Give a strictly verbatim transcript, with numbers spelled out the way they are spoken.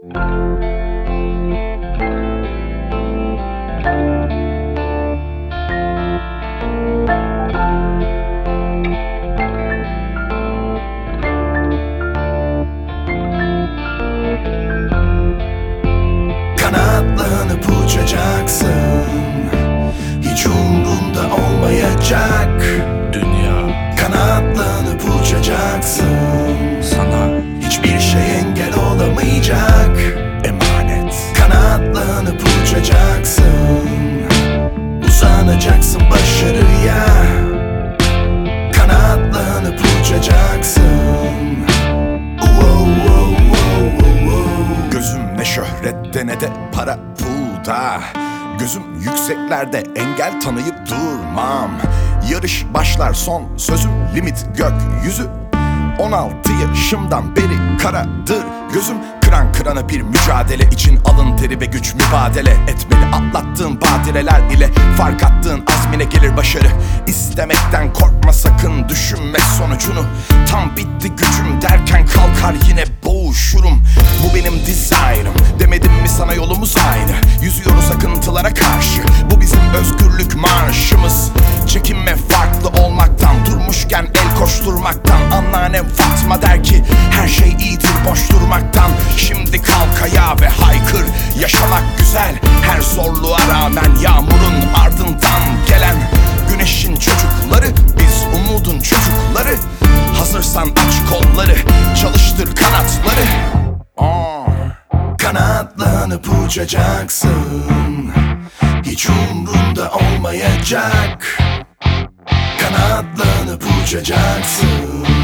Kanatlanıp uçacaksın, hiç umrunda olmayacak dünya. Kanatlanıp uçacaksın, sana hiçbir şey engel olamayacak emanet. Kanatlanıp uçacaksın, uzanacaksın başarıya. Kanatlanıp uçacaksın. Gözüm ne şöhrette ne de para pulda, gözüm yükseklerde, engel tanıyıp durmam. Yarış başlar, son sözüm limit gökyüzü. On altı yaşımdan beri karadır gözüm. Kıran kırana bir mücadele için alın teri ve güç mübadele etmeli. Atlattığın badireler ile fark attığın azmine gelir başarı. İstemekten korkma sakın, düşünme sonucunu. Tam bitti gücüm derken kalkar yine boğuşurum. Bu benim dizaynım, demedim mi sana yolumuz aynı. Yüzüyoruz akıntılara karşı, bu bizim özgürlük marşımız. Çekinme farklı olmaktan, durmuşken el koşturmaktan. Anneannem Fatma der ki her şey iyidir boş durmaktan. Şimdi kalk ayağa ve haykır, yaşamak güzel her zorluğa rağmen. Yağmurun ardından gelen güneşin çocukları, biz umudun çocukları. Hazırsan aç kolları, çalıştır kanatları. Aa. Kanatlanıp uçacaksın, hiç umrunda olmayacak. Kanatlanıp uçacaksın,